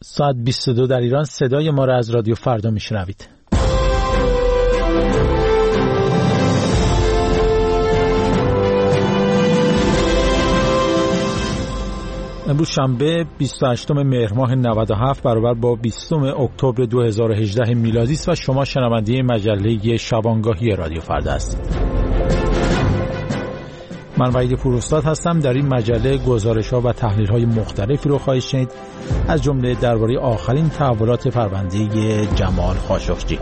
ساعت 22 در ایران صدای ما را از رادیو فردا میشنوید. امروز شنبه 28 مهر ماه 97 برابر با 20 اکتبر 2018 میلادی است و شما شنونده مجله شبانگاهی رادیو فردا هستید. من وحید پوراستاد هستم. در این مجله گزارش‌ها و تحلیل‌های مختلفی رو خواهید شنید، از جمله درباره آخرین تحولات پرونده جمال خاشقچی.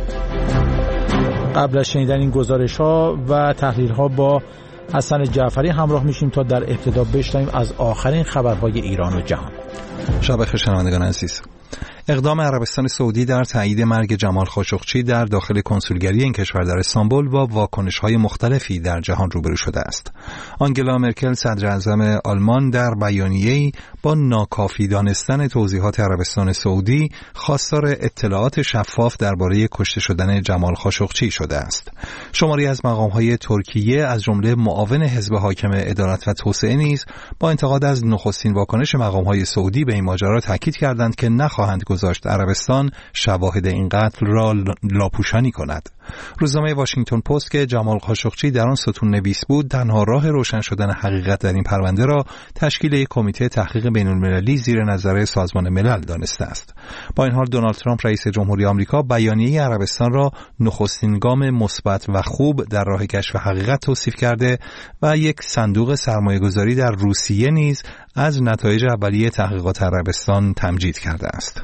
قبل از شنیدن این گزارش‌ها و تحلیل‌ها با حسن جعفری همراه میشیم تا در ابتدا بشنویم از آخرین خبرهای ایران و جهان. شب بخیر شنوندگان عزیز. اقدام عربستان سعودی در تایید مرگ جمال خاشقچی در داخل کنسولگری این کشور در استانبول با واکنش‌های مختلفی در جهان روبرو شده است. آنگلا مرکل صدر اعظم آلمان در بیانیه‌ای با ناکافی دانستن توضیحات عربستان سعودی خواستار اطلاعات شفاف درباره کشته شدن جمال خاشقچی شده است. شماری از مقام‌های ترکیه از جمله معاون حزب حاکم عدالت و توسعه نیز با انتقاد از نخستین واکنش مقام‌های سعودی به این ماجرا تاکید کردند که نخواهند گذاشت عربستان شواهد این قتل را لاپوشانی کند. روزنامه واشنگتن پست که جمال خاشقچی در آن ستون نویس بود، تنها راه روشن شدن حقیقت در این پرونده را تشکیل یک کمیته تحقیق بین‌المللی زیر نظر سازمان ملل دانسته است. با این حال دونالد ترامپ رئیس جمهوری آمریکا بیانیه عربستان را نخستین گام مثبت و خوب در راه کشف حقیقت توصیف کرده و یک صندوق سرمایه‌گذاری در روسیه نیز از نتایج اولیه تحقیقات عربستان تمجید کرده است.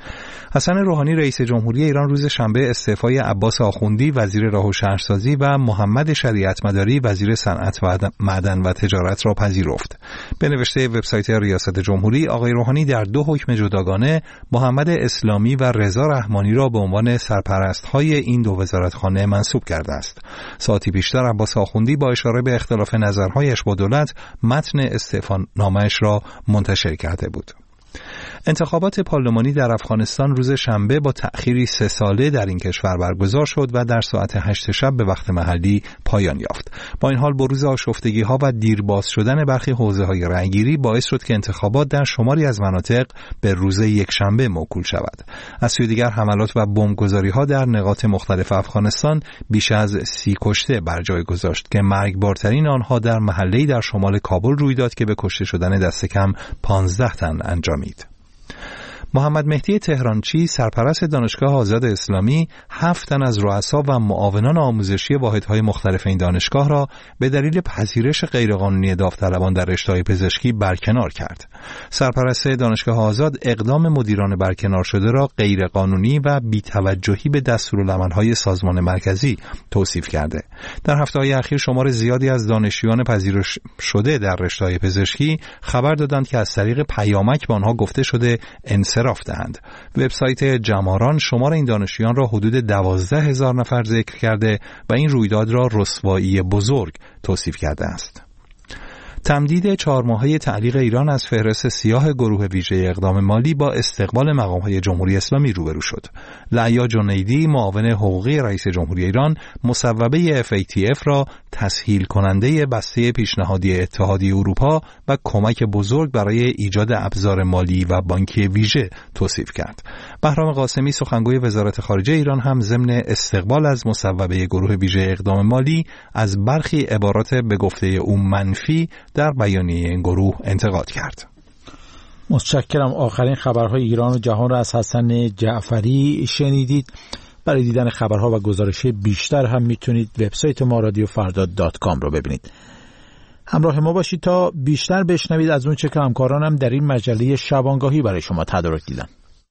حسن روحانی رئیس جمهوری ایران روز شنبه استعفای عباس آخوندی وزیر راه و شهرسازی و محمد شریعت مداری وزیر صنعت و معدن و تجارت را پذیرفت. به نوشته وبسایت ریاست جمهوری، آقای روحانی در 2 حکم جداگانه محمد اسلامی و رضا رحمانی را به عنوان سرپرست‌های این 2 وزارتخانه منصوب کرده است. ساعتی پیشتر عباس آخوندی با اشاره به اختلاف نظرهایش با دولت متن استعفانامه‌اش را منتشر کرده بود. انتخابات پارلمانی در افغانستان روز شنبه با تأخیری 3 ساله در این کشور برگزار شد و در ساعت 8 شب به وقت محلی پایان یافت. با این حال بروز آشفتگی‌ها و دیر باز شدن برخی حوزه‌های رأیگیری باعث شد که انتخابات در شماری از مناطق به روز یکشنبه موکول شود. از سوی دیگر حملات و بمبگذاری‌ها در نقاط مختلف افغانستان بیش از 30 کشته بر جای گذاشت که مرگبارترین آنها در محله‌ای در شمال کابل روی داد که به کشته شدن دست کم 15 تن انجامید. محمد مهدی تهرانچی سرپرست دانشگاه آزاد اسلامی 7 تن از رؤسا و معاونان آموزشی واحدهای مختلف این دانشگاه را به دلیل پذیرش غیرقانونی داوطلبان در رشته‌های پزشکی برکنار کرد. سرپرست دانشگاه آزاد اقدام مدیران برکنار شده را غیرقانونی و بی‌توجهی به دستورالعمل‌های سازمان مرکزی توصیف کرده. در هفته‌های اخیر شمار زیادی از دانشجویان پذیرش شده در رشته‌های پزشکی خبر دادند که از طریق پیامک به آنها گفته شده انصراف دهند. وبسایت جماران شمار این دانشجویان را حدود 12,000 نفر ذکر کرده و این رویداد را رسوایی بزرگ توصیف کرده است. تمدید 4 ماهه تعلیق ایران از فهرست سیاه گروه ویژه اقدام مالی با استقبال مقام‌های جمهوری اسلامی روبرو شد. لعیا جنیدی معاون حقوقی رئیس جمهوری ایران مصوبه FATF را تسهیل کننده بسته پیشنهادی اتحادیه اروپا و کمک بزرگ برای ایجاد ابزار مالی و بانکی ویژه توصیف کرد. بهرام قاسمی سخنگوی وزارت خارجه ایران هم ضمن استقبال از مصوبه گروه ویژه اقدام مالی از برخی عبارات به گفته او منفی در بیانیه این گروه انتقاد کرد. متشکرم. آخرین خبرهای ایران و جهان را از حسن جعفری شنیدید. برای دیدن خبرها و گزارش بیشتر هم میتونید وبسایت ما radiofardad.com رو ببینید. همراه ما باشید تا بیشتر بشنوید از اون چه که همکارانم در این مجله شبانگاهی برای شما تدارک دیدن.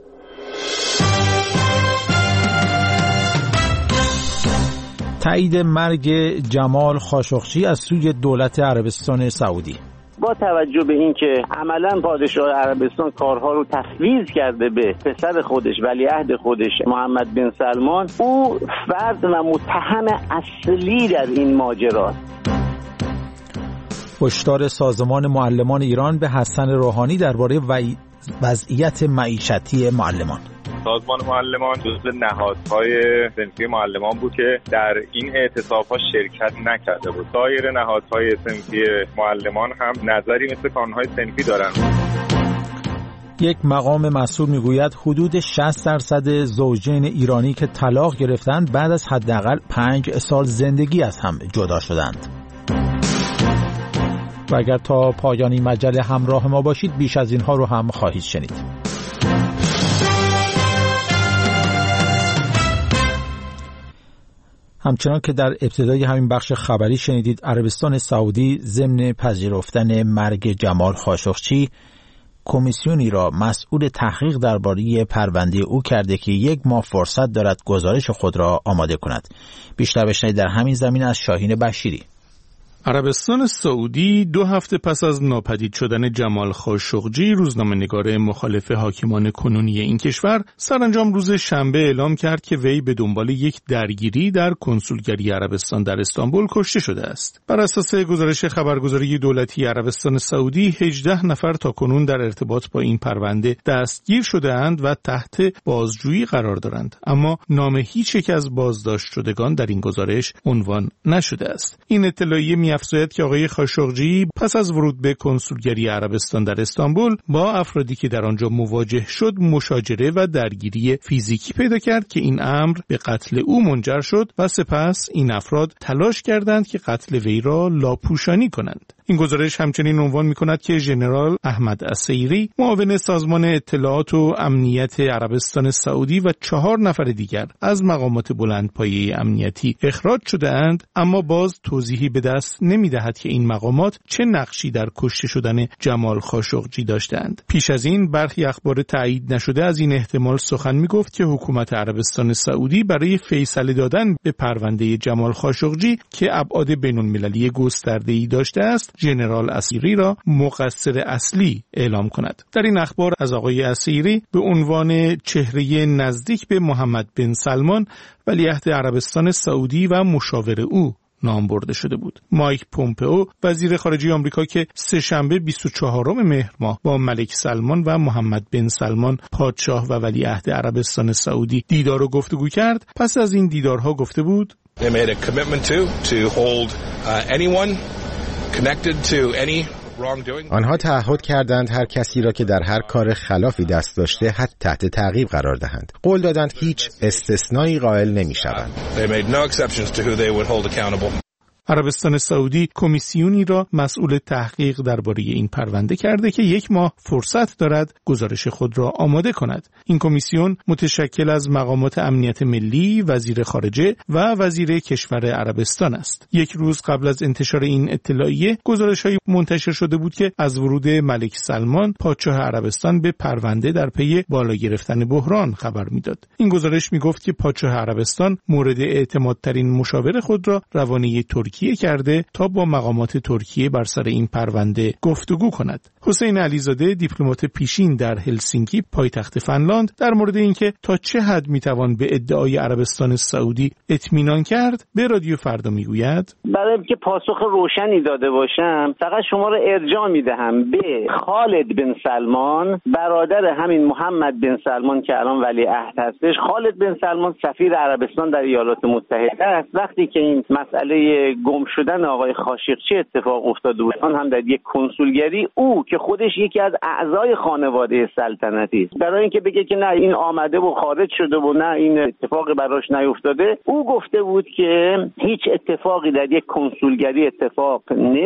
تایید مرگ جمال خاشقچی از سوی دولت عربستان سعودی. با توجه به اینکه عملاً پادشاه عربستان کارها رو تفویض کرده به پسر خودش ولیعهد خودش محمد بن سلمان، او فرد و متهم اصلی در این ماجراست. هشدار سازمان معلمان ایران به حسن روحانی درباره وضعیت معیشتی معلمان. سازمان معلمان جزو نهادهای صنفی معلمان بود که در این اعتصاب‌ها شرکت نکرده بود. سایر نهادهای صنفی معلمان هم نظری مثل کانون‌های صنفی دارند. یک مقام مسئول میگوید حدود 60% زوجین ایرانی که طلاق گرفتند بعد از حداقل 5 سال زندگی از هم جدا شدند. و اگر تا پایان این مجله همراه ما باشید بیش از اینها رو هم خواهید شنید. همچنان که در ابتدای همین بخش خبری شنیدید، عربستان سعودی ضمن پذیرفتن مرگ جمال خاشقچی کمیسیونی را مسئول تحقیق درباره پرونده او کرده که 1 ماه فرصت دارد گزارش خود را آماده کند. بیشتر بشنوید در همین زمینه از شاهین بشیری. عربستان سعودی 2 هفته پس از ناپدید شدن جمال خاشقچی، روزنامه‌نگار مخالف حاکمان کنونی این کشور، سرانجام روز شنبه اعلام کرد که وی به دنبال یک درگیری در کنسولگری عربستان در استانبول کشته شده است. بر اساس گزارش خبرگزاری دولتی عربستان سعودی، 18 نفر تاکنون در ارتباط با این پرونده دستگیر شده‌اند و تحت بازجویی قرار دارند، اما نام هیچ یک از بازداشت شدگان در این گزارش عنوان نشده است. این اطلاعیه افزاید که آقای خاشقچی پس از ورود به کنسولگری عربستان در استانبول با افرادی که در آنجا مواجه شد مشاجره و درگیری فیزیکی پیدا کرد که این امر به قتل او منجر شد و سپس این افراد تلاش کردند که قتل وی را لاپوشانی کنند. این گزارش همچنین عنوان می‌کند که ژنرال احمد عسیری، معاون سازمان اطلاعات و امنیت عربستان سعودی و 4 نفر دیگر از مقامات بلندپایه امنیتی اخراج شده‌اند، اما باز توضیحی به دست نمی‌دهد که این مقامات چه نقشی در کشته شدن جمال خاشقچی داشتند. پیش از این برخی اخبار تایید نشده از این احتمال سخن می‌گفت که حکومت عربستان سعودی برای فیصله دادن به پرونده جمال خاشقچی که ابعاد بین‌المللی گسترده‌ای داشته است، ژنرال عسیری را مقصر اصلی اعلام کند. در این اخبار از آقای عسیری به عنوان چهره نزدیک به محمد بن سلمان ولیعهد عربستان سعودی و مشاور او نام برده شده بود. مایک پومپئو، وزیر خارجه آمریکا که سه‌شنبه 24 مهر ماه با ملک سلمان و محمد بن سلمان پادشاه و ولیعهد عربستان سعودی دیدار و گفتگو کرد، پس از این دیدارها گفته بود They made a commitment to hold anyone connected to any wrongdoing. آنها تعهد کردند هر کسی را که در هر کار خلافی دست داشته حتی تحت تعقیب قرار دهند. قول دادند هیچ استثنایی قائل نمی‌شوند. They made no exceptions to who they would hold accountable. عربستان سعودی کمیسیونی را مسئول تحقیق درباره این پرونده کرده که 1 ماه فرصت دارد گزارش خود را آماده کند. این کمیسیون متشکل از مقامات امنیت ملی، وزیر خارجه و وزیر کشور عربستان است. 1 روز قبل از انتشار این اطلاعیه، گزارش‌های منتشر شده بود که از ورود ملک سلمان پادشاه عربستان به پرونده در پی بالا گرفتن بحران خبر می‌داد. این گزارش می‌گفت که پادشاه عربستان مورد اعتمادترین مشاور خود را روانه ترکیه کرده تا با مقامات ترکیه بر سر این پرونده گفتگو کند. حسین علیزاده، دیپلمات پیشین در هلسینکی پایتخت فنلاند، در مورد اینکه تا چه حد میتوان به ادعای عربستان سعودی اطمینان کرد به رادیو فردا میگوید: برای اینکه پاسخ روشنی داده باشم فقط شما را ارجاع میدهم به خالد بن سلمان، برادر همین محمد بن سلمان که الان ولیعهد هستش. خالد بن سلمان سفیر عربستان در ایالات متحده است. وقتی که این مسئله گم شدن آقای خاشقچی اتفاق افتاده بود، آن هم در یک کنسولگری، او که خودش یکی از اعضای خانواده سلطنتی است، برای اینکه بگه که نه این آمده و خارج شده و نه این اتفاقی براش نیفتاده، او گفته بود که هیچ اتفاقی در یک کنسولگری اتفاق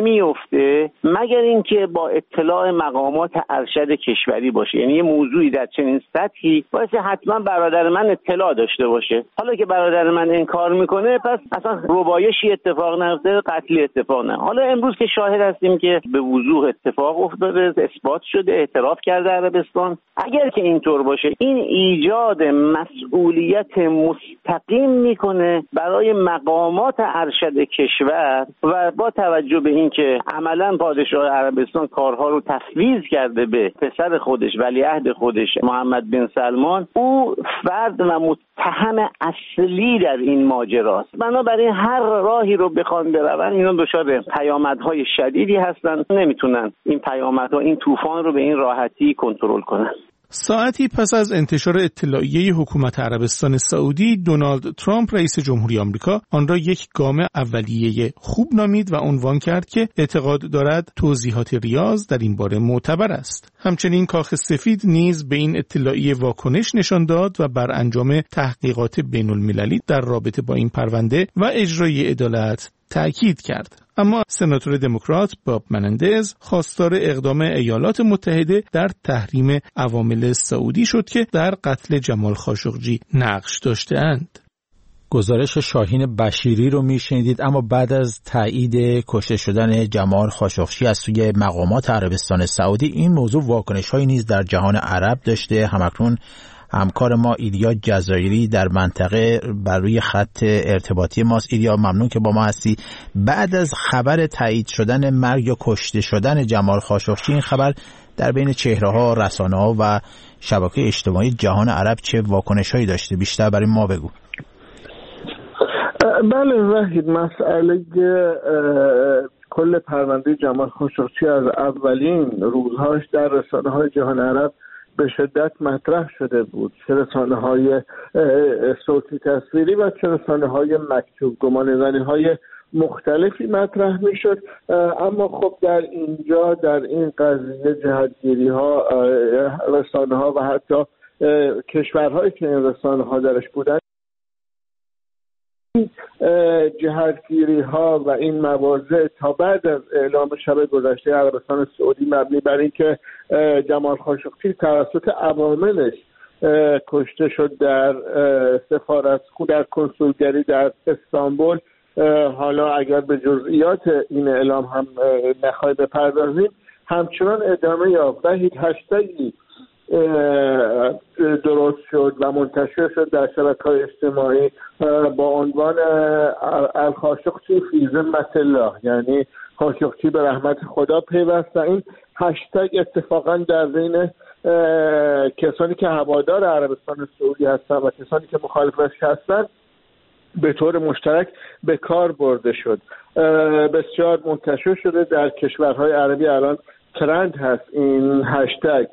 نمیفته مگر اینکه با اطلاع مقامات ارشد کشوری باشه. یعنی یه موضوعی در چنین سطحی باید حتما برادر من اطلاع داشته باشه. حالا که برادر من انکار میکنه، پس اصلا ربایشی اتفاق نیفتاده، قتلی اتفاق نه. حالا امروز که شاهد هستیم که به وضوح اتفاق افتاده، اثبات شده، اعتراف کرده عربستان. اگر که اینطور باشه، این ایجاد مسئولیت مستقیم میکنه برای مقامات ارشد کشور و با توجه به اینکه عملا پادشاه عربستان کارها رو تفویض کرده به پسر خودش، ولیعهد خودش، محمد بن سلمان، او فرد و متهم اصلی در این ماجراست. بنابراین هر راهی رو بخوان برون، اینا دچار پیامدهای شدیدی هستن، نمیتونن این پیامدها، این طوفان رو به این راحتی کنترل کنن. ساعتی پس از انتشار اطلاعیه حکومت عربستان سعودی، دونالد ترامپ رئیس جمهوری آمریکا آن را یک گام اولیه خوب نامید و عنوان کرد که اعتقاد دارد توضیحات ریاض در این باره معتبر است. همچنین کاخ سفید نیز به این اطلاعیه واکنش نشان داد و بر انجام تحقیقات بین‌المللی در رابطه با این پرونده و اجرای عدالت تأکید کرد. اما سناتور دموکرات باب منندز خواستار اقدام ایالات متحده در تحریم عوامل سعودی شد که در قتل جمال خاشقجی نقش داشته‌اند. گزارش شاهین بشیری رو میشنیدید. اما بعد از تایید کشته شدن جمال خاشقجی از سوی مقامات عربستان سعودی، این موضوع واکنش‌هایی نیز در جهان عرب داشته. همکنون همکار ما ایلیا جزایری در منطقه بر روی خط ارتباطی ماست. ایلیا، ممنون که با ما هستی. بعد از خبر تایید شدن مرگ یا کشته شدن جمال خاشقجی، این خبر در بین چهره‌ها، رسانه‌ها و شبکه اجتماعی جهان عرب چه واکنش‌هایی داشته؟ بیشتر برای ما بگو. بله وحید، مسئله کل پرونده جمال خاشقجی از اولین روزهاش در رسانه‌های جهان عرب به شدت مطرح شده بود، چه رسانه‌های صوتی تصویری و چه رسانه‌های مکتوب. گمانه‌زنی‌های مختلفی مطرح می‌شد، اما خب در اینجا در این قضیه جهتگیری‌ها، رسانه‌ها و حتی کشورهایی که این رسانه‌ها درش بودن، جهتگیری ها و این مواضع تا بعد از اعلام شب گذشته عربستان سعودی مبنی بر این که جمال خاشقجی توسط عواملش کشته شد در سفارتخونه، در کنسولگری در استانبول. حالا اگر به جزئیات این اعلام هم نخواهی بپردازیم، همچنان ادامه یافت. هشتگی درست شد و منتشر شد در شبکه‌های اجتماعی با عنوان الخاشقجی فی ذمة الله، یعنی خاشقجی به رحمت خدا پیوست. و این هشتگ اتفاقا در بین کسانی که هوادار عربستان سعودی هستند و کسانی که مخالفش هستند به طور مشترک به کار برده شد. بسیار منتشر شده در کشورهای عربی، الان ترند هست این هشتگ.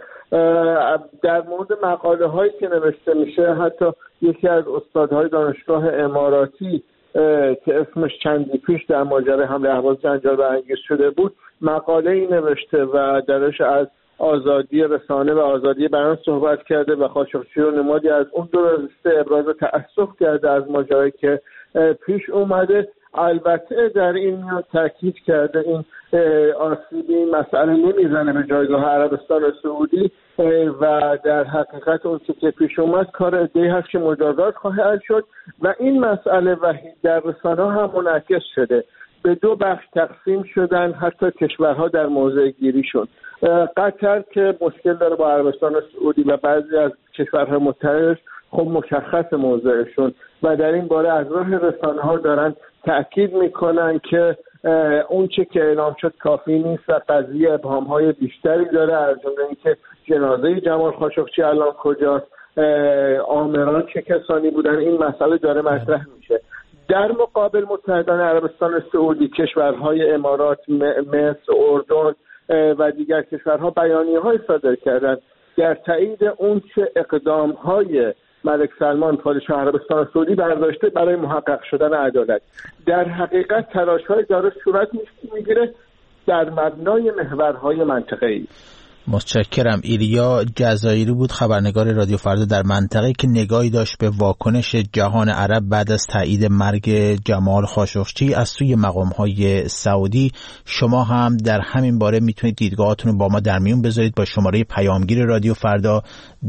در مورد مقاله هایی که نوشته میشه، حتی یکی از استادهای دانشگاه اماراتی که اسمش چندی پیش در ماجرای حمله اهواز جنجال برانگیز شده بود، مقاله ای نوشته و درش از آزادی رسانه و آزادی بیان صحبت کرده و خاشقجی رو نمادی از اون درسته ابراز تأسف کرده از ماجرایی که پیش اومده. البته در این میان تاکید کرده این آسیبی مسئله نمیزنه به جایگاه عربستان سعودی و در حقیقت اون که پیش اومد کار عده‌ای هست که مجازات خواهد شد و این مسئله وحید در رسانه‌ها هم منعکس شده. به دو بخش تقسیم شدن حتی کشورها در موضع گیریشون. قطر که مشکل داره با عربستان سعودی و بعضی از کشورهای متحدش خب مشخص موضعشون و در این باره از راه رسانه‌ها دارن تأکید میکنن که اون چه که اعلام شد کافی نیست و قضیه ابهام‌های بیشتری داره، از جمله اینکه جنازه جمال خاشقجی الان کجاست، آمران چه کسانی بودن. این مسئله داره مطرح میشه. در مقابل متحدان عربستان سعودی، کشورهای امارات، مصر، اردن و دیگر کشورها بیانیه‌های صادر کردند در تایید اون چه اقدام‌های ملک سلمان پادشاه عربستان سعودی برداشته برای محقق شدن عدالت. در حقیقت تلاش‌های داره صورت میگیره در مبنای محورهای منطقه‌ای. متشکرم. ایلیا جزایری بود، خبرنگار رادیو فردا در منطقه، که نگاهی داشت به واکنش جهان عرب بعد از تایید مرگ جمال خاشقجی از سوی مقام‌های سعودی. شما هم در همین باره میتونید دیدگاهاتون رو با ما در میون بذارید با شماره پیامگیر رادیو فردا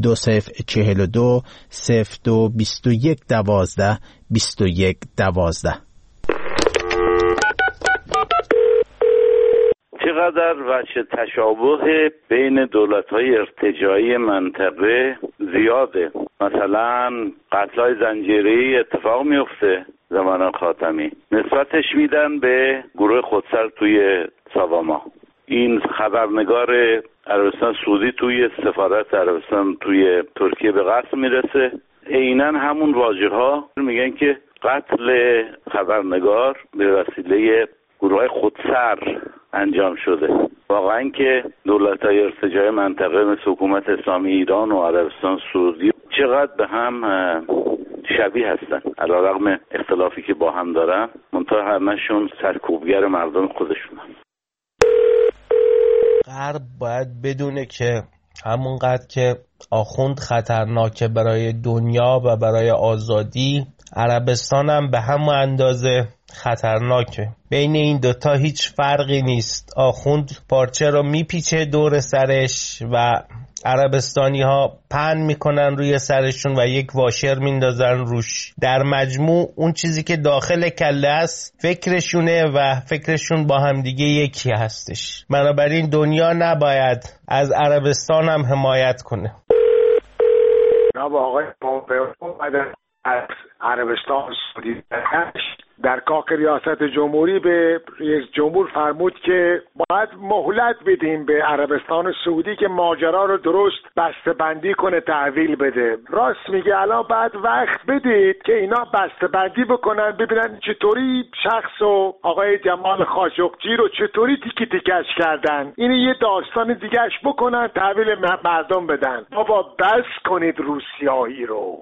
2042 02 21 12 21 12. چقدر وجه تشابه بین دولت‌های ارتجاعی منطقه زیاده. مثلا قتل‌های زنجیره‌ای اتفاق میفته زمان خاتمی، نسبتش میدن به گروه خودسر توی ساواما. این خبرنگار عربستان سعودی توی سفارت عربستان توی ترکیه به قتل میرسه. عیناً همون واژه‌ها میگن که قتل خبرنگار به وسیله گروه خودسر انجام شده. واقعا که دولت‌های ارتجاعی منطقه مثل حکومت اسلامی ایران و عربستان سعودی چقدر به هم شبیه هستن، علیرغم اختلافی که با هم دارن، منتها همشون سرکوبگر مردم خودشونن. غرب باید بدونه که همونقدر که آخوند خطرناکه برای دنیا و برای آزادی، عربستان هم به همون اندازه خطرناکه. بین این دوتا هیچ فرقی نیست. آخوند پارچه رو میپیچه دور سرش و عربستانی ها پهن میکنن روی سرشون و یک واشر میندازن روش. در مجموع اون چیزی که داخل کله است فکرشونه و فکرشون با هم دیگه یکی هستش. بنابراین دنیا نباید از عربستان هم حمایت کنه. جناب آقای پومپئو از عربستان سعودی در کاخ ریاست جمهوری به رئیس جمهور فرمود که باید مهلت بدیم به عربستان سعودی که ماجرا رو درست بسته‌بندی کنه، تحویل بده. راست میگه، الان باید وقت بدید که اینا بسته‌بندی بکنن، ببینن چطوری شخص و آقای جمال خاشقجی رو چطوری تیکی تیکش کردن، این یه داستان دیگهش بکنن، تحویل مردم بدن. بابا بس کنید روسیاهی رو.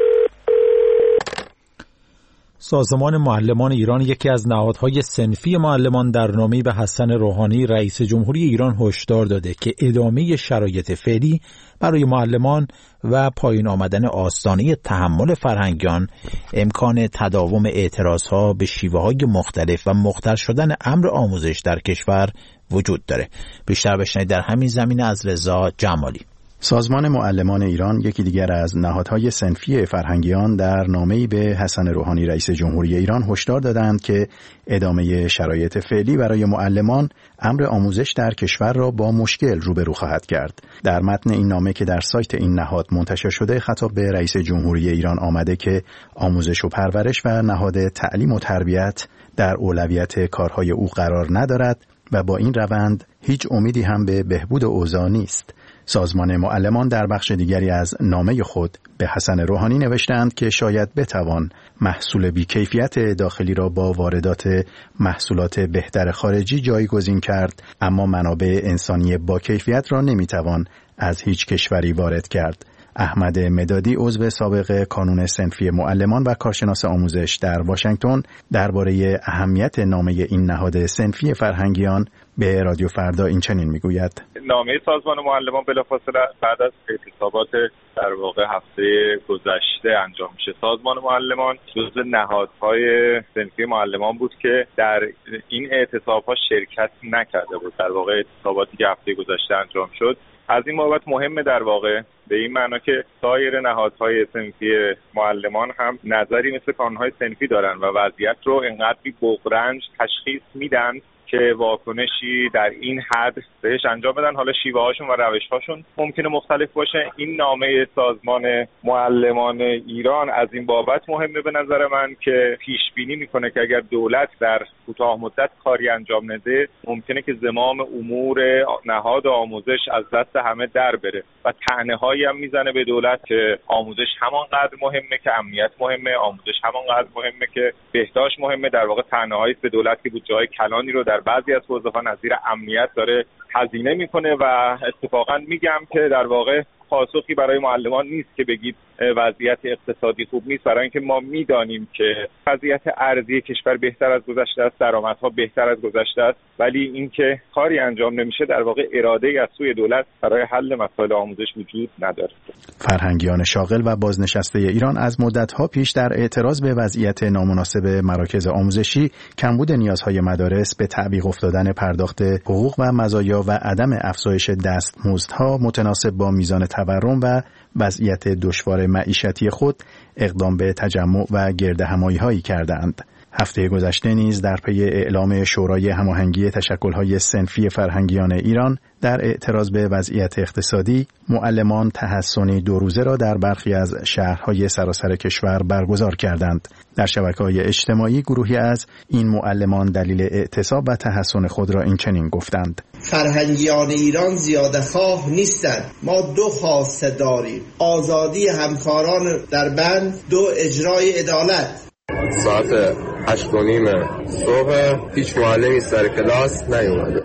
سازمان معلمان ایران، یکی از نهادهای صنفی معلمان، در نامه‌ای به حسن روحانی رئیس جمهوری ایران هشدار داده که ادامه شرایط فعلی برای معلمان و پایین آمدن آستانه تحمل فرهنگیان امکان تداوم اعتراضها به شیوه‌های مختلف و مختل شدن امر آموزش در کشور وجود داره. بیشتر بشنوید در همین زمینه از رضا جمالی. سازمان معلمان ایران، یکی دیگر از نهادهای صنفی فرهنگیان، در نامه‌ای به حسن روحانی رئیس جمهوری ایران هشدار دادند که ادامه شرایط فعلی برای معلمان امر آموزش در کشور را با مشکل روبرو خواهد کرد. در متن این نامه که در سایت این نهاد منتشر شده، خطاب به رئیس جمهوری ایران آمده که آموزش و پرورش و نهاد تعلیم و تربیت در اولویت کارهای او قرار ندارد و با این روند هیچ امیدی هم به بهبود اوضاع نیست. سازمان معلمان در بخش دیگری از نامه خود به حسن روحانی نوشتند که شاید بتوان محصول بی‌کیفیت داخلی را با واردات محصولات بهتر خارجی جایگزین کرد، اما منابع انسانی با کیفیت را نمیتوان از هیچ کشوری وارد کرد. احمد مدادی، عضو سابق کانون صنفی معلمان و کارشناس آموزش در واشنگتن، درباره اهمیت نامه این نهاد صنفی فرهنگیان به رادیو فردا این چنین میگوید: نامه سازمان معلمان بلافاصله بعد از اعتصابات در واقع هفته گذشته انجام میشه. سازمان معلمان جزو نهادهای صنفی معلمان بود که در این اعتصابات شرکت نکرده بود. در واقع اعتصاباتی که هفته گذشته انجام شد از این بابت مهمه، در واقع به این معنا که سایر نهادهای صنفی معلمان هم نظری مثل کانونهای صنفی دارن و وضعیت رو اینقدری بغرنج تشخیص میدن که واکنشی در این حد بهش انجام بدن. حالا شیوه هاشون و روش هاشون ممکنه مختلف باشه. این نامه سازمان معلمان ایران از این بابت مهمه به نظر من که پیش بینی میکنه که اگر دولت در کوتاه مدت کاری انجام نده، ممکنه که زمام امور نهاد آموزش از دست همه در بره و طعنه‌هایی هم میزنه به دولت که آموزش همانقدر مهمه که امنیت مهمه، آموزش همانقدر مهمه که بهداشت مهمه. در واقع طعنه‌هایی به دولت که بود جای کلانی رو در بعضی از حوزه‌ها نظیر امنیت داره هزینه میکنه و اتفاقا میگم که در واقع پاسخی برای معلمان نیست که بگید وضعیت اقتصادی خوب نیست، برای اینکه ما میدانیم که وضعیت ارزی کشور بهتر از گذشته است، درآمدها بهتر از گذشته است، ولی اینکه کاری انجام نمیشه در واقع اراده‌ای از سوی دولت برای حل مسائل آموزش وجود نداره. فرهنگیان شاغل و بازنشسته ایران از مدت‌ها پیش در اعتراض به وضعیت نامناسب مراکز آموزشی، کمبود نیازهای مدارس، به تعویق افتادن پرداخت حقوق و مزایا و عدم افزایش دستمزدها متناسب با میزان تورم و وضعیت دشوار معیشتی خود اقدام به تجمع و گردهمایی‌هایی کردند. هفته گذشته نیز در پی اعلام شورای هماهنگی تشکل‌های صنفی فرهنگیان ایران در اعتراض به وضعیت اقتصادی، معلمان تحصنی 2 روزه را در برخی از شهرهای سراسر کشور برگزار کردند. در شبکه‌های اجتماعی گروهی از این معلمان دلیل اعتصاب و تحصن خود را این چنین گفتند: فرهنگیان ایران زیاده‌خواه نیستند. ما 2 خواسته داریم: آزادی همکاران در بند، 2 اجرای عدالت. ساعت 8:30 صبح هیچ معلمی سر کلاس نیومده.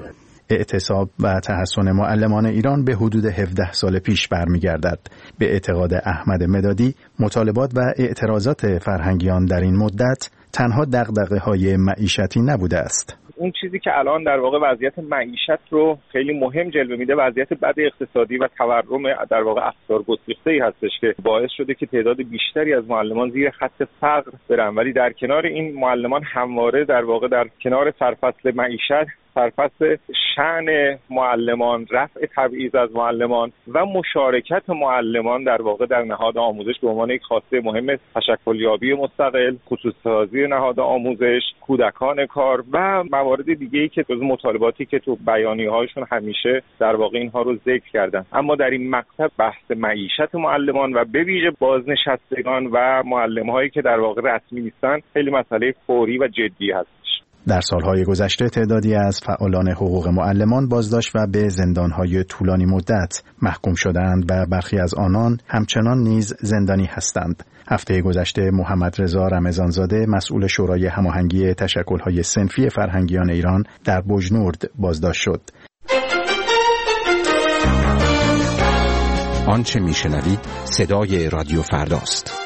اعتصاب و تحسن معلمان ایران به حدود 17 سال پیش برمیگردد. به اعتقاد احمد مدادی، مطالبات و اعتراضات فرهنگیان در این مدت تنها دغدغه‌های معیشتی نبوده است. اون چیزی که الان در واقع وضعیت معیشت رو خیلی مهم جلوه میده، وضعیت بد اقتصادی و تورم در واقع افزار گسیخته‌ای هستش که باعث شده که تعداد بیشتری از معلمان زیر خط فقر برن، ولی در کنار این معلمان همواره در واقع در کنار سرفصل معیشت، سرفصل شأن معلمان، رفع تبعیض از معلمان و مشارکت معلمان در واقع در نهاد آموزش به عنوان یک خواسته مهم تشکلیابی مستقل، خصوصی‌سازی نهاد آموزش، کودکان کار و موارد دیگه‌ای که جزو مطالباتی که تو بیانیه‌هاشون همیشه در واقع اینها رو ذکر کردن. اما در این مقطع بحث معیشت معلمان و به ویژه بازنشستگان و معلم‌هایی که در واقع رسمی نیستن خیلی مسئله فوری و جدی هست. در سالهای گذشته تعدادی از فعالان حقوق معلمان بازداشت و به زندانهای طولانی مدت محکوم شدند و برخی از آنان همچنان نیز زندانی هستند. هفته گذشته محمد رضا رمضانزاده مسئول شورای هماهنگی تشکل‌های صنفی فرهنگیان ایران در بوجنورد بازداشت شد. آنچه میشنوید صدای رادیو فرداست.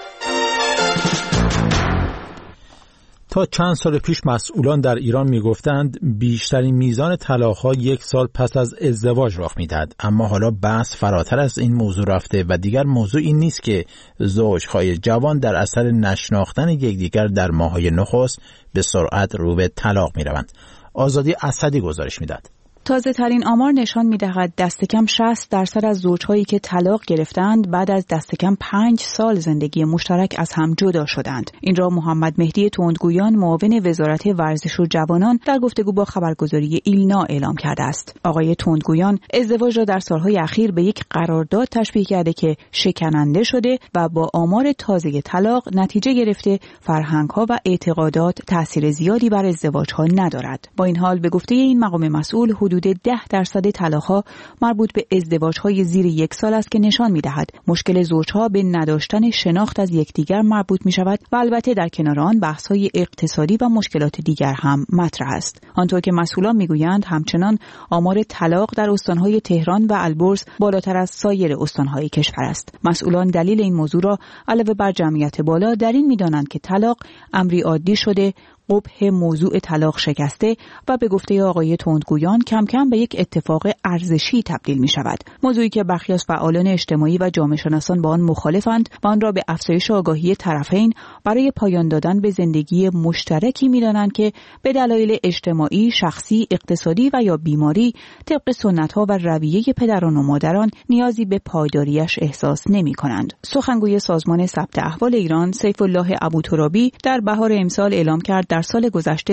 تا چند سال پیش مسئولان در ایران میگفتند بیشترین میزان طلاق‌ها 1 سال پس از ازدواج رخ میدهد، اما حالا بحث فراتر از این موضوع رفته و دیگر موضوع این نیست که زوجهای جوان در اثر نشناختن یکدیگر در ماه‌های نخست به سرعت رو به طلاق میروند. آزادی اسدی گزارش میداد. تازه ترین آمار نشان می‌دهد دست کم 60% از زوجهایی که طلاق گرفتند بعد از دست کم 5 سال زندگی مشترک از هم جدا شدند. این را محمد مهدی تندگویان معاون وزارت ورزش و جوانان در گفتگو با خبرگزاری ایلنا اعلام کرده است. آقای تندگویان ازدواج را در سالهای اخیر به یک قرارداد تشبیه کرده که شکننده شده و با آمار تازه طلاق نتیجه گرفته فرهنگ‌ها و اعتقادات تأثیر زیادی بر ازدواج‌ها ندارد. با این حال به گفته این مقام مسئول حدود 10% طلاق‌ها مربوط به ازدواج‌های زیر 1 سال است که نشان می‌دهد مشکل زوج‌ها به نداشتن شناخت از یکدیگر مربوط می‌شود و البته در کنار آن بحث‌های اقتصادی و مشکلات دیگر هم مطرح است. آنطور که مسئولان می‌گویند همچنان آمار طلاق در استان‌های تهران و البرز بالاتر از سایر استان‌های کشور است. مسئولان دلیل این موضوع را علاوه بر جمعیت بالا در این می‌دانند که طلاق امری عادی شده، قبح موضوع طلاق شکسته و به گفته آقای تندگویان کم کم به یک اتفاق ارزشی تبدیل می شود. موضوعی که برخی از فعالان اجتماعی و جامعه شناسان با آن مخالفند و آن را به افزایش آگاهی طرفین برای پایان دادن به زندگی مشترکی می دانند که به دلایل اجتماعی، شخصی، اقتصادی و یا بیماری طبق سنت‌ها و رویه پدران و مادران نیازی به پایداریش احساس نمی کنند. سخنگوی سازمان ثبت احوال ایران سیف الله ابوترابی در بهار امسال اعلام کرد در سال گذشته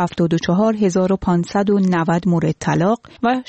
174590 مورد طلاق و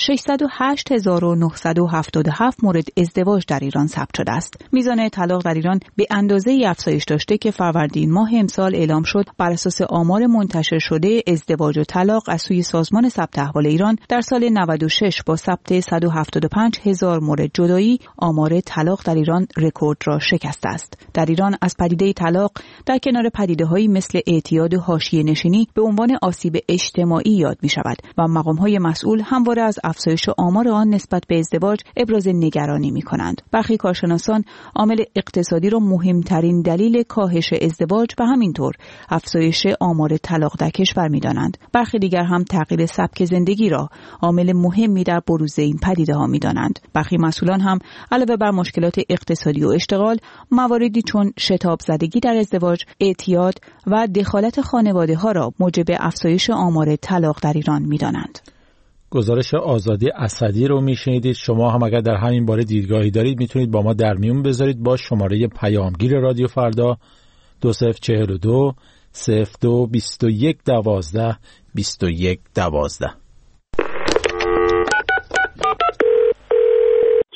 608977 مورد ازدواج در ایران ثبت شده است. میزان طلاق در ایران به اندازه‌ای افزایش داشته که فروردین ماه امسال اعلام شد بر اساس آمار منتشر شده ازدواج و طلاق از سوی سازمان ثبت احوال ایران در سال 96 با ثبت 175000 مورد جدایی آمار طلاق در ایران رکورد را شکسته است. در ایران از پدیده طلاق در کنار پدیده‌هایی مثل اعتیاد و حاشیه نشینی به عنوان آسیب اجتماعی یاد می شود و مقام‌های مسئول همواره از افزایش آمار آن نسبت به ازدواج ابراز نگرانی می کنند. برخی کارشناسان عامل اقتصادی را مهمترین دلیل کاهش ازدواج و همینطور افزایش آمار طلاق در کشور می دانند. برخی دیگر هم تغییر سبک زندگی را عامل مهمی در بروز این پدیده ها می دانند. برخی مسئولان هم علاوه بر مشکلات اقتصادی و اشتغال مواردی چون شتاب زدگی در ازدواج، اعتیاد و دخالت خانواده ها را موجب افزایش آمار طلاق در ایران می‌دانند. گزارش آزادی اسدی رو میشنیدید. شما هم اگر در همین باره دیدگاهی دارید میتونید با ما در میون بذارید با شماره پیامگیر رادیو فردا 2042 02 21 12 21 12.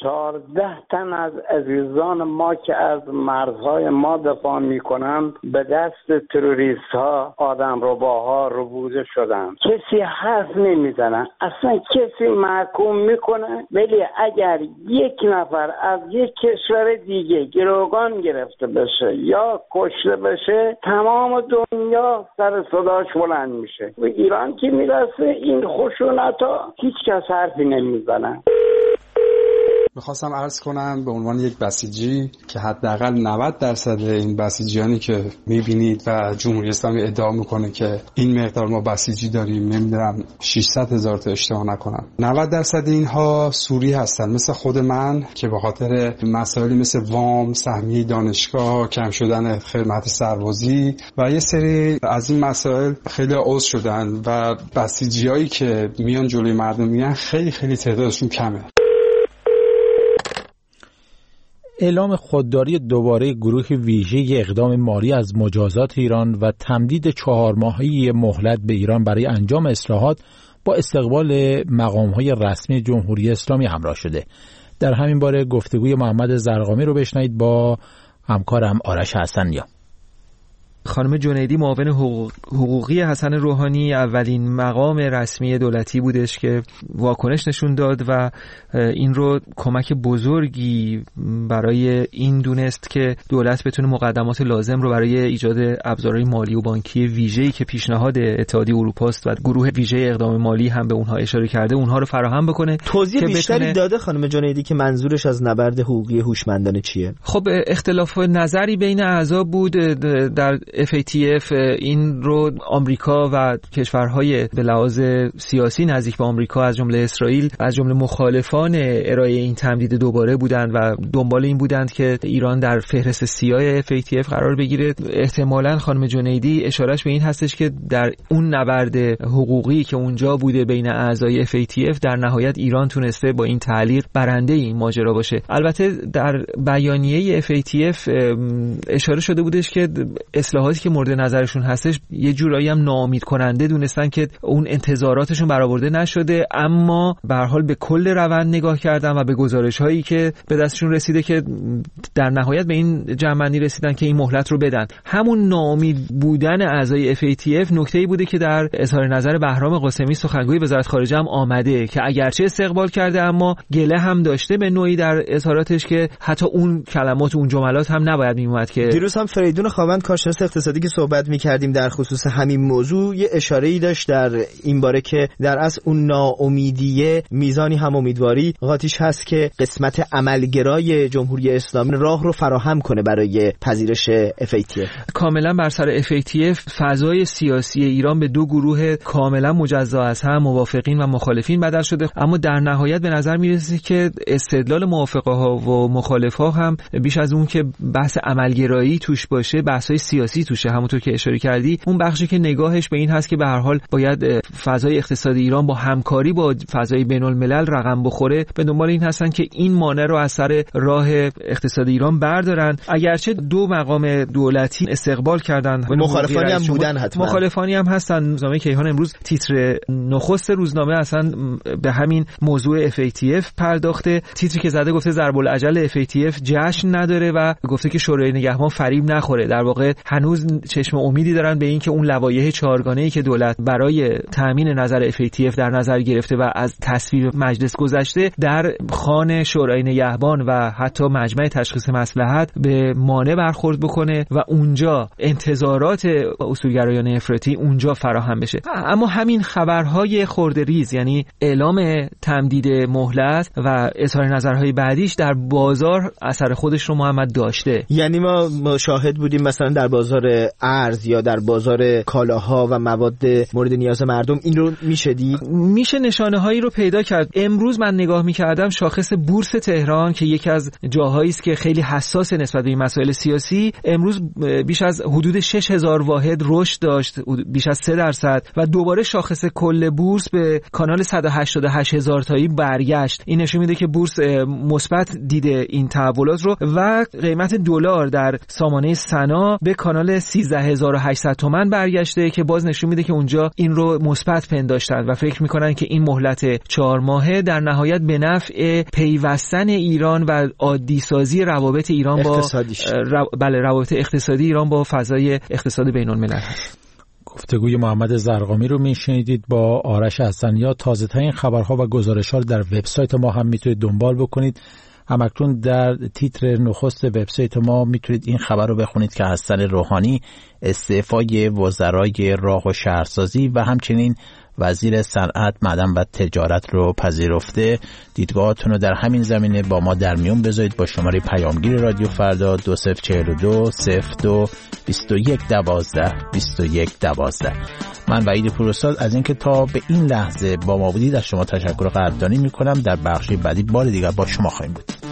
14 تن از عزیزان ما که از مرزهای ما دفاع میکنند به دست تروریست ها، آدمرباها ربوده شدند. کسی حرف نمیزنه، اصلا کسی محکوم میکنه، ولی اگر یک نفر از یک کشور دیگه گروگان گرفته بشه یا کشته بشه، تمام دنیا سر صداش بلند میشه. و ایران که میرسه این خشونت ها هیچ کس حرفی نمیزنه. میخواستم عرض کنم به عنوان یک بسیجی که حداقل 90% این بسیجیانی که میبینید و جمهوری اسلامی ادعا میکنه که این مقدار ما بسیجی داریم، نمیدونم 600,000 تا اشتباه نکنم، 90% اینها سوری هستن، مثل خود من که به خاطر مسائلی مثل وام، سهمیه دانشگاه، کم شدن خدمت سربازی و یه سری از این مسائل خیلی عضو شدن و بسیجیایی که میان جلوی مردم میان خیلی خیلی تعدادشون کمه. اعلام خودداری دوباره گروه ویژه اقدام مالی از مجازات ایران و تمدید 4 ماهه مهلت به ایران برای انجام اصلاحات با استقبال مقام‌های رسمی جمهوری اسلامی همراه شده. در همین باره گفتگوی محمد زرقامی رو بشنوید با همکارم آرش حسنیا. خانم جنیدی معاون حقوقی حسن روحانی اولین مقام رسمی دولتی بودش که واکنش نشون داد و این رو کمک بزرگی برای این دونست که دولت بتونه مقدمات لازم رو برای ایجاد ابزارهای مالی و بانکی ویژه‌ای که پیشنهاد اتحادیه اروپا است و گروه ویژه اقدام مالی هم به اونها اشاره کرده، اونها رو فراهم بکنه. توضیح بیشتری داده خانم جنیدی که منظورش از نبرد حقوقی هوشمندانه چیه؟ خب اختلاف نظری بین اعضا بود در FATF. این رو آمریکا و کشورهای به لحاظ سیاسی نزدیک به آمریکا از جمله اسرائیل از جمله مخالفان ارائه این تمدید دوباره بودند و دنبال این بودند که ایران در فهرست سیاه FATF قرار بگیره. احتمالاً خانم جنیدی اشارهش به این هستش که در اون نبرد حقوقی که اونجا بوده بین اعضای FATF در نهایت ایران تونسته با این تعلیق برنده این ماجرا باشه. البته در بیانیه FATF اشاره شده بودش که اصلاحاتی که مورد نظرشون هستش یه جورایی هم ناامید کننده دونستن که اون انتظاراتشون برآورده نشده، اما به هر حال به کل روند نگاه کردن و به گزارش‌هایی که به دستشون رسیده که در نهایت به این جمع‌بندی رسیدن که این مهلت رو بدن. همون ناامید بودن اعضای FATF نکته‌ای بوده که در اظهار نظر بهرام قاسمی سخنگوی وزارت خارجه هم آمده که اگرچه استقبال کرده اما گله هم داشته به نوعی در اظهاراتش که حتی اون کلمات و اون جملات هم نباید میومد. که دیروز هم فریدون خاوند کارشناس اقتصادی که صحبت می‌کردیم در خصوص همین موضوع یه اشاره‌ای داشت در این باره که در اصل اون ناامیدیه میزانی هم امیدواری قاطیش هست که قسمت عملگرای جمهوری اسلامی راه رو فراهم کنه برای پذیرش FATF. کاملا بر سر FATF فضای سیاسی ایران به دو گروه کاملا مجزا از هم موافقین و مخالفین بدل شده، اما در نهایت به نظر میرسه که استدلال موافقها و مخالفها هم بیش از اون که بحث عملگرایی توش باشه بحث‌های سیاسی توشه. همونطور که اشاره کردی اون بخشی که نگاهش به این هست که به هر حال باید فضای اقتصادی ایران با همکاری با فضای بین‌الملل رقم بخوره، به دنبال این هستن که این مانع رو از سر راه اقتصاد ایران بردارن. اگرچه دو مقام دولتی استقبال کردن، مخالفانی هم بودن، حتما مخالفانی هم هستن. روزنامه کیهان امروز تیتر نخست روزنامه اصلا به همین موضوع FATF پرداخته. تیتری که زده گفته ضرب العجل FATF جشن نداره و گفته که شورای نگهبان فریب نخوره. در واقع هنوز چشم امیدی دارن به این که اون لوایح چهارگانه‌ای که دولت برای تامین نظر FATF در نظر گرفته و از تصویب مجلس گذشته در خوان شورای نگهبان و حتی مجمع تشخیص مصلحت به مانع برخورد بکنه و اونجا انتظارات اصولگرایان افراطی اونجا فراهم بشه. اما همین خبرهای خرده ریز، یعنی اعلام تمدید مهلت و اظهار نظرهای بعدیش در بازار اثر خودش رو محمد داشته. یعنی ما شاهد بودیم مثلا در بازار ارز یا در بازار کالاها و مواد مورد نیاز مردم این رو میشه نشانه هایی رو پیدا کرد. امروز من نگاه میکردم شاخص بورس تهران که یکی از جاهایی است که خیلی حساس نسبت به این مسائل سیاسی، امروز بیش از حدود 6000 واحد رشد داشت، بیش از 3% و دوباره شاخص کل بورس به کانال 188000 تایی برگشت. این نشون میده که بورس مثبت دیده این تحولات رو و قیمت دلار در سامانه سنا به کانال کانال 13800 تومان برگشته که باز نشون میده که اونجا این رو مثبت پنداشتن و فکر میکنن که این مهلت 4 ماهه در نهایت به نفع پیوستن ایران و عادی سازی روابط ایران با روابط اقتصادی ایران با فضای اقتصاد بین الملل هست. گفتگوی محمد زرقامی رو میشنیدید با آرش حسنی‌ها. تازه ترین خبرها و گزارش‌ها رو در وبسایت ما هم میتونید دنبال بکنید. همکنون در تیتر نخست وبسایت ما میتونید این خبر رو بخونید که حسن روحانی استعفای وزرای راه و شهرسازی و همچنین وزیر صنعت، معدن و تجارت رو پذیرفته. دیدگاهاتون رو در همین زمینه با ما در میون بذارید با شماره پیامگیر رادیو فردا 2042 02 21 12 21 12. من وحید پوراستاد از اینکه تا به این لحظه با ما بودید از شما تشکر و قدردانی میکنم. در بخش بعدی بار دیگر با شما خواهیم بود.